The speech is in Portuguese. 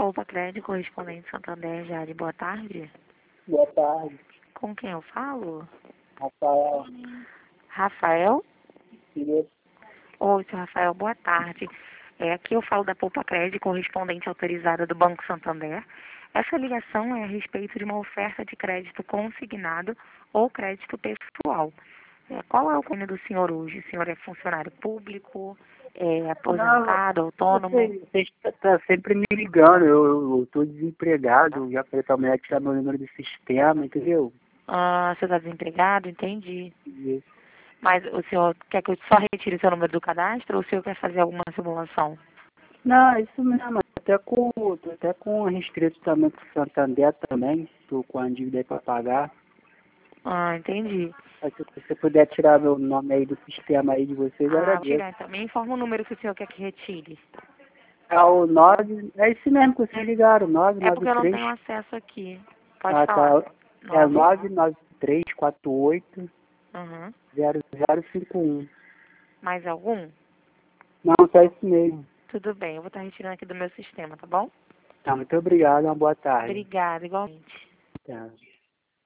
Poupa Crédito, correspondente Santander, Jade. Boa tarde. Boa tarde, Com quem eu falo? Rafael. Rafael? Isso. Oi, seu Rafael, boa tarde. Aqui eu falo da Poupa Crédito, correspondente autorizada do Banco Santander. Essa ligação é a respeito de uma oferta de crédito consignado ou crédito pessoal. Qual é o nome do senhor hoje? O senhor é funcionário público, aposentado, autônomo? Você está sempre me ligando, eu estou desempregado, já falei para a mulher tirar meu número do sistema, entendeu? Ah, você está desempregado? Entendi. Isso. Mas o senhor quer que eu só retire seu número do cadastro ou o senhor quer fazer alguma simulação? Não, é isso mesmo, tô até com restrito também com o Santander também, estou com a dívida aí para pagar. Ah, entendi. Mas se você puder tirar meu nome aí do sistema aí de vocês, eu Ah, vou agradeço. tirar então. Me informa o número que o senhor quer que retire. É o 9, é esse mesmo que vocês ligaram, É porque eu não 993. tenho acesso aqui. Pode Ah, falar. tá. É 9. 99348 Uhum. 0051. Mais algum? Não, só isso mesmo. Tudo bem, eu vou estar retirando aqui do meu sistema, tá bom? Tá, muito obrigado, uma boa tarde. Obrigada, igualmente. Tá.